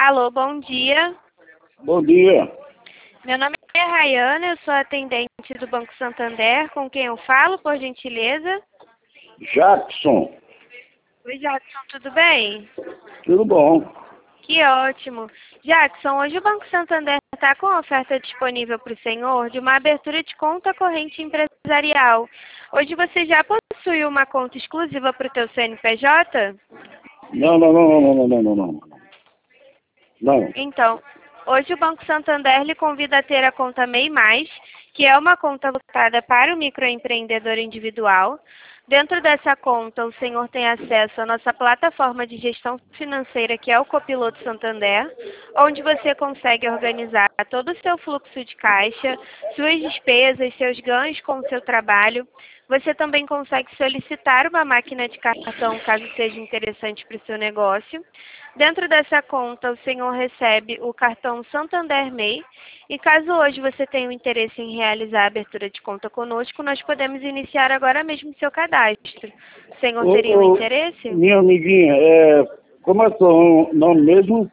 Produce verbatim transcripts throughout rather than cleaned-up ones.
Alô, bom dia. Bom dia. Meu nome é Rayana, eu sou atendente do Banco Santander. Com quem eu falo, por gentileza? Jackson. Oi, Jackson, tudo bem? Tudo bom? Que ótimo. Jackson, hoje o Banco Santander está com oferta disponível para o senhor de uma abertura de conta corrente empresarial. Hoje você já possui uma conta exclusiva para o teu C N P J? Não, não, não, não, não, não, não, não. Não. Então, hoje o Banco Santander lhe convida a ter a conta M E I Mais, que é uma conta voltada para o microempreendedor individual. Dentro dessa conta, o senhor tem acesso à nossa plataforma de gestão financeira, que é o Copiloto Santander, onde você consegue organizar todo o seu fluxo de caixa, suas despesas, seus ganhos com o seu trabalho. Você também consegue solicitar uma máquina de cartão, caso seja interessante para o seu negócio. Dentro dessa conta, o senhor recebe o cartão Santander M E I. E caso hoje você tenha o interesse em realizar a abertura de conta conosco, nós podemos iniciar agora mesmo seu cadastro. O senhor Ô, teria um ô, interesse? minha amiguinha, é, como é seu nome mesmo?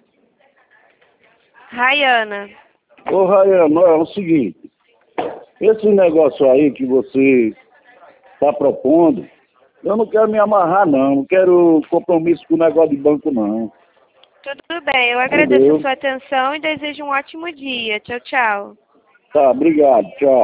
Rayana. Ô, Rayano, é o seguinte. Esse negócio aí que você está propondo, eu não quero me amarrar, não. Não quero compromisso com o negócio de banco, não. Tudo bem, eu agradeço a Entendeu? sua atenção e desejo um ótimo dia. Tchau, tchau. Tá, obrigado. Tchau.